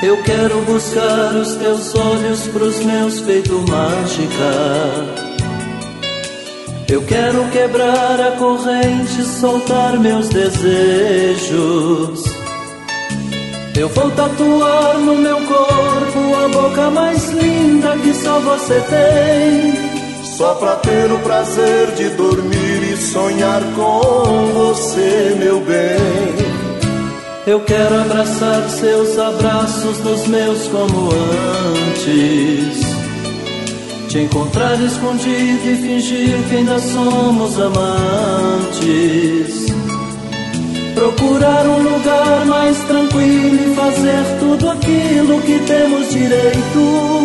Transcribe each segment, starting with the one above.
Eu quero buscar os teus olhos pros meus feito mágica. Eu quero quebrar a corrente, soltar meus desejos. Eu vou tatuar no meu corpo a boca mais linda que só você tem, só pra ter o prazer de dormir e sonhar com você, meu bem. Eu quero abraçar seus abraços nos meus como antes, te encontrar escondido e fingir que ainda somos amantes. Procurar um lugar mais tranquilo e fazer tudo aquilo que temos direito.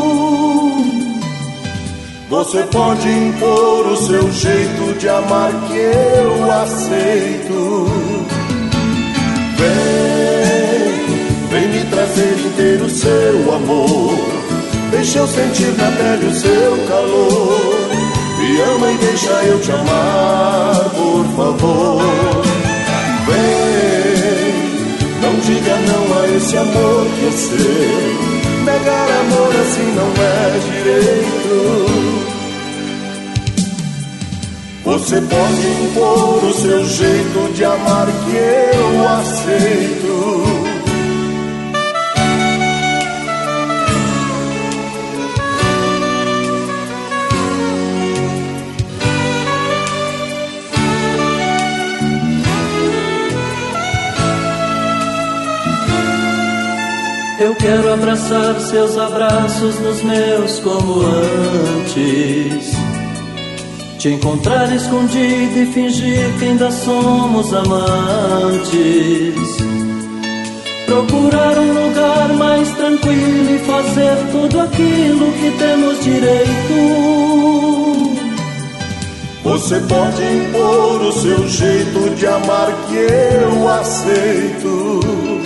Você pode impor o seu jeito de amar que eu aceito. Vem me trazer inteiro seu amor. Deixa eu sentir na pele o seu calor. Me ama e deixa eu te amar, por favor. Vem, não diga não a esse amor que é seu. Negar amor assim não é direito. Você pode impor o seu jeito de amar que eu aceito. Eu quero abraçar seus abraços nos meus como antes, te encontrar escondido e fingir que ainda somos amantes. Procurar um lugar mais tranquilo e fazer tudo aquilo que temos direito. Você pode impor o seu jeito de amar que eu aceito.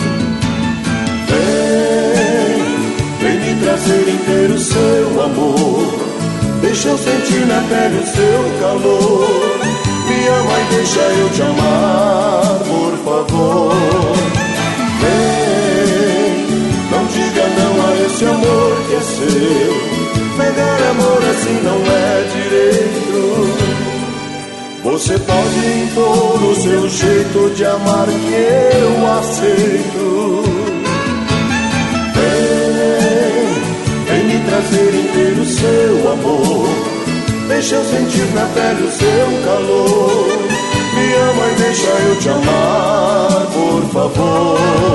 Vem me trazer inteiro seu amor. Deixa eu sentir na pele o seu calor. Me ama e deixa eu te amar, por favor. Vem, não diga não a esse amor que é seu. Negar amor assim não é direito. Você pode impor o seu jeito de amar que eu aceito. Vem me trazer inteiro seu amor. Deixa eu sentir na pele o seu calor. Me ama e deixa eu te amar, por favor.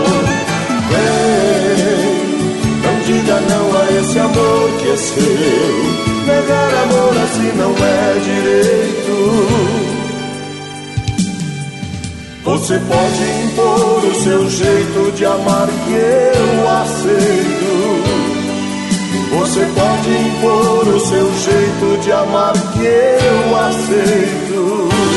Vem, não diga não a esse amor que é seu. Negar amor assim não é direito. Você pode impor o seu jeito de amar que eu aceito. Você pode impor o seu jeito de amar que eu aceito.